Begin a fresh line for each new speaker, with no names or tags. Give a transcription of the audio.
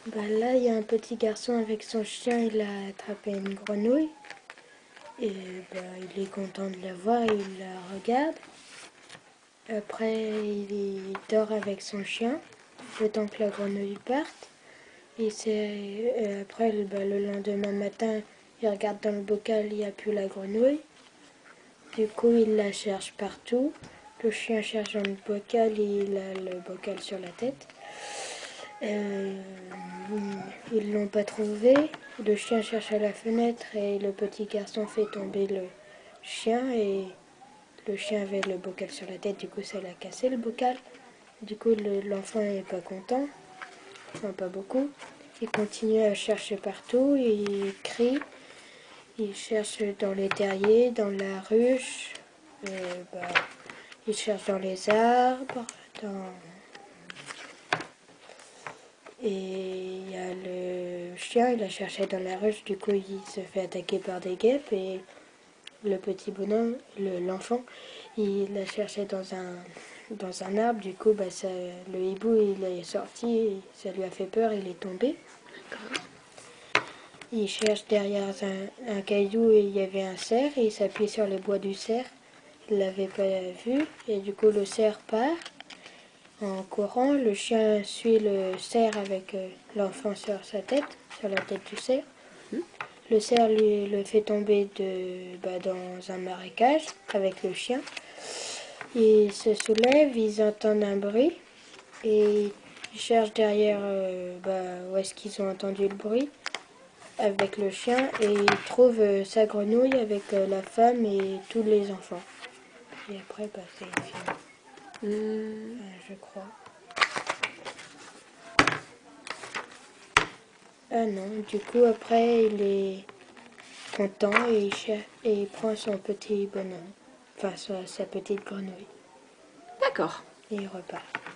Là, il y a un petit garçon avec son chien, il a attrapé une grenouille. Et il est content de la voir, il la regarde. Après, il dort avec son chien, le temps que la grenouille parte. Et après, le lendemain matin, il regarde dans le bocal, il n'y a plus la grenouille. Du coup, il la cherche partout. Le chien cherche dans le bocal et il a le bocal sur la tête. Ils l'ont pas trouvé. Le chien cherche à la fenêtre et le petit garçon fait tomber le chien et le chien avait le bocal sur la tête. Du coup, ça l'a cassé le bocal. Du coup, l'enfant n'est pas content. Enfin, pas beaucoup. Il continue à chercher partout. Il crie. Il cherche dans les terriers, dans la ruche. Il cherche dans les arbres. Et il y a le chien, il a cherché dans la ruche, du coup il se fait attaquer par des guêpes et le petit bonhomme, l'enfant, il a cherché dans un arbre, du coup le hibou il est sorti, et ça lui a fait peur, il est tombé. Il cherche derrière un caillou et il y avait un cerf et il s'appuie sur les bois du cerf, il l'avait pas vu et du coup le cerf part. En courant, le chien suit le cerf avec l'enfant sur sa tête, sur la tête du cerf. Le cerf lui le fait tomber dans un marécage avec le chien. Ils se soulèvent, ils entendent un bruit et ils cherchent derrière où est-ce qu'ils ont entendu le bruit avec le chien et ils trouvent sa grenouille avec la femme et tous les enfants. Et après, c'est fini, je crois. Ah non, du coup après il est content et il prend son petit bonhomme, enfin sa petite grenouille.
D'accord.
Et il repart.